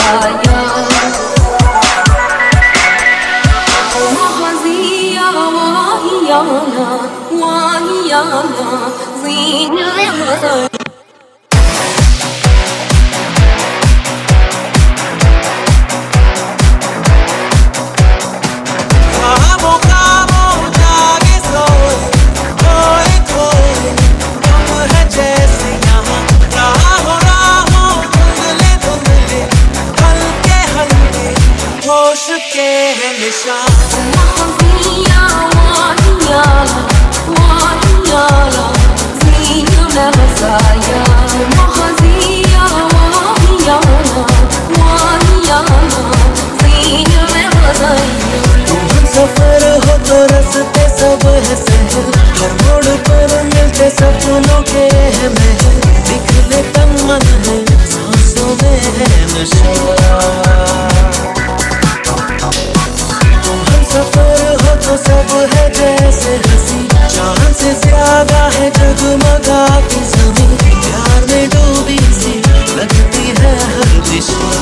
خفايا وهزيا وهيانا وهيانا زين الغزال सफर हो तो रस्ते सब है सहल हर मोड़ पर मिलते सपनों के है महल निकले तन मन है सांसों में है नशा हम सफर हो तो सब है जैसे हंसी चांद से ज्यादा है जगमगाती ज़मीं प्यार में डूबी सी लगती है हर दिशा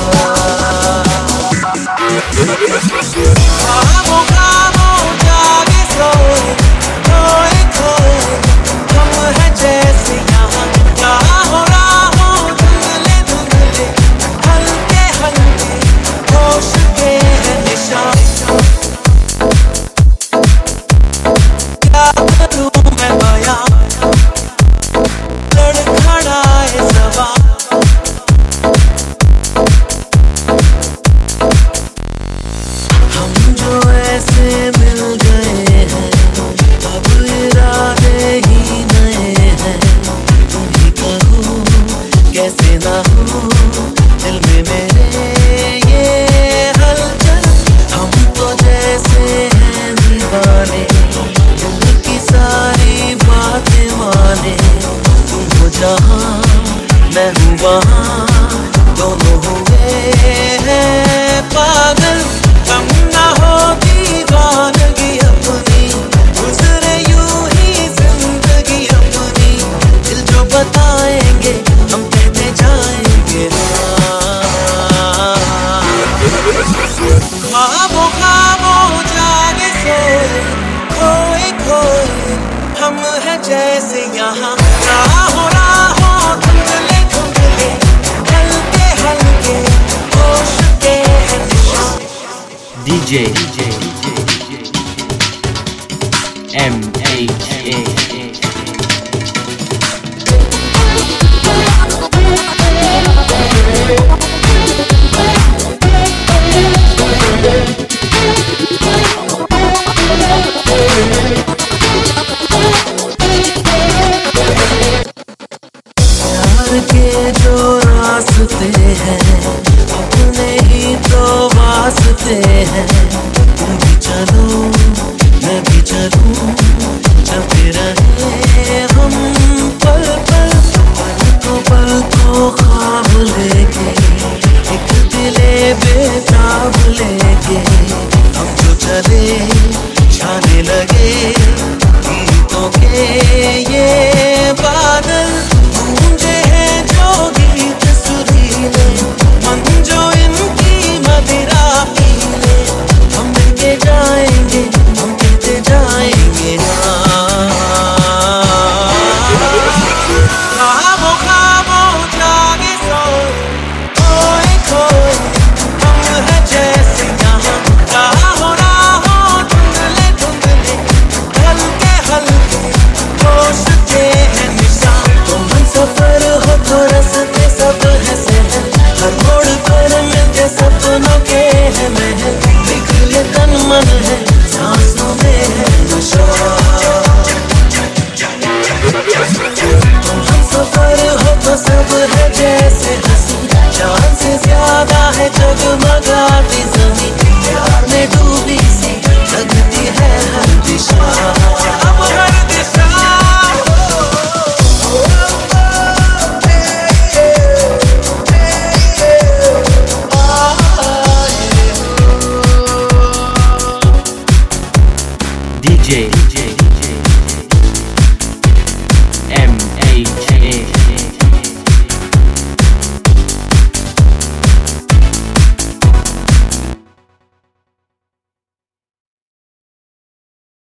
कैसे ना हो दिल में मेरे ये हलचल हम तो जैसे हैं दीवाने दिल की सारी बातें माने तुम हो जहाँ मैं हूँ वहाँ दोनों हुए हैं पागल कम ना हो दीवानगी अपनी गुजरे यूं ही जिंदगी अपनी दिल जो बताएंगे हम कहते जाएंगे ख्वाबों ख्वाबों जागे सोए खोए खोए हम हैं जैसे यहाँ राहों राहों धुंधले धुंधले हल्के हल्के होश के हैं निशान DJ MHA के जो रास्ते हैं अपने ही तो वास्ते हैं तुम भी चलो मैं भी चलूं चलते रहे हम पल पल को ख्वाब लेके एक दिले बेताब लेके हम जो चले छाने लगे गीतों के ये बादल गूंजे हैं जो गीत सुरीले मन जो इनकी मदिरा पीले हम मिलके जाएंगे हम कहते जाएंगे ख्वाबों ख्वाबों जागे सोए खोए खोए हम हैं जैसे यहाँ राहों राहों धुंधले धुंधले हल्के हल्के होश के हैं निशान तुम हम सफर हो तो रस्ते सब है सहल हर मोड़ पर मिलते सपनों के है महल निकले तन मन है सांसों में है नशा तुम हम सफर हो तो सब है जैसे हंसी चांद से ज्यादा है जगमगाती ज़मीं प्यार में डूबी सी लगती है हर दिशा हर दिशा DJ MHA